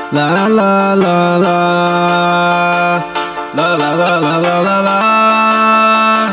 La la la la la la la la la la la.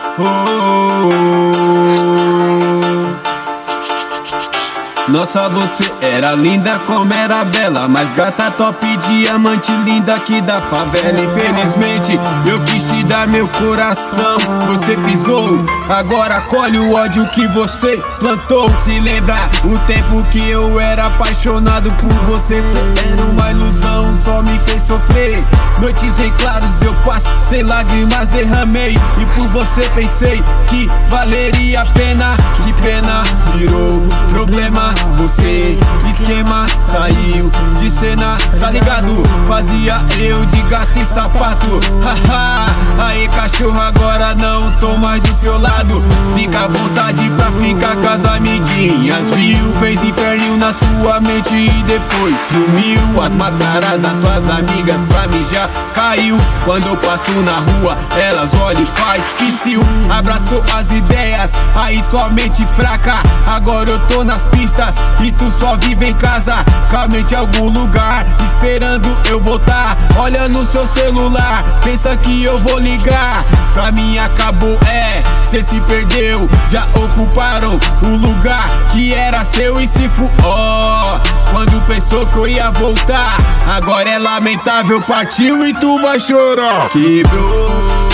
Nossa, você era linda como era bela, mas gata top, diamante linda aqui da favela. Infelizmente eu quis te dar meu coração, você pisou, agora colhe o ódio que você plantou. Se lembra o tempo que eu era apaixonado por você? Era uma ilusão, só me fez sofrer. Noites em claros eu passo, sem lágrimas derramei, e por você pensei que valeria a pena. Que pena, virou problema. Você, esquema, saiu de cena, tá ligado? Fazia eu de gato e sapato. Haha, aí cachorro, agora não tô mais do seu lado. Fica à vontade pra ficar com as amiguinhas, viu? Fez inferno na sua mente e depois sumiu. As máscaras das tuas amigas pra mim já caiu. Quando eu passo na rua, elas olham e faz psiu. Abraçou as ideias, aí somente fraca. Agora eu tô nas pistas e tu só vive em casa, com a mente em algum lugar, esperando eu voltar. Olha no seu celular, pensa que eu vou ligar. Pra mim acabou, cê se perdeu. Já ocuparam o lugar que era seu e se quando pensou que eu ia voltar, agora é lamentável, partiu e tu vai chorar. Quebrou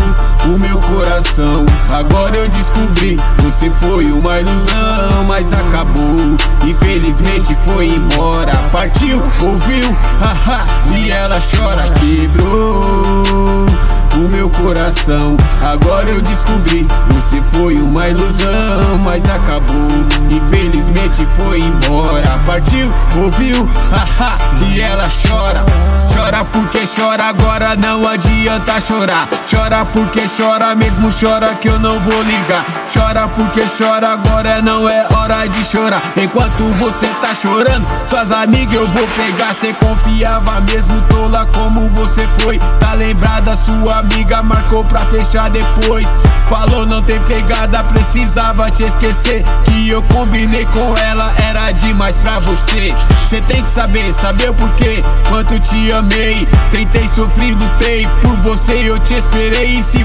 o meu coração, agora eu descobri, você foi uma ilusão, mas acabou, infelizmente foi embora. Partiu, ouviu, haha, e ela chora. Quebrou o meu coração, agora eu descobri, você foi uma ilusão, mas acabou, infelizmente foi embora. Partiu, ouviu, haha, e ela chora. Chora porque chora, agora não adianta chorar. Chora porque chora, mesmo chora que eu não vou ligar. Chora porque chora, agora não é hora de chorar. Enquanto você tá chorando, suas amigas eu vou pegar. Cê confiava mesmo, tola como você foi. Tá lembrada, sua amiga marcou pra fechar depois. Falou não tem pegada, precisava te esquecer. Que eu combinei com ela, era demais pra você. Cê tem que saber o porquê, quanto te amei. Tentei, sofri, lutei por você, eu te esperei e se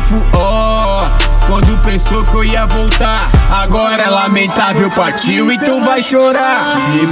quando pensou que eu ia voltar, agora é lamentável, partiu e tu vai chorar.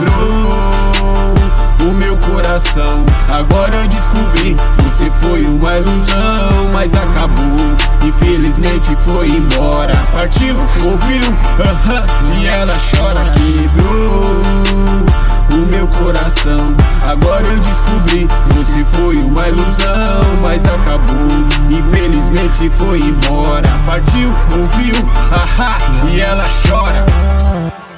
Quebrou o meu coração, agora eu descobri, você foi uma ilusão, mas acabou, infelizmente foi embora. Partiu, ouviu, e ela chora. Quebrou o meu coração, agora eu descobri, você foi uma ilusão, mas acabou, infelizmente foi embora. Partiu, ouviu, e ela chora.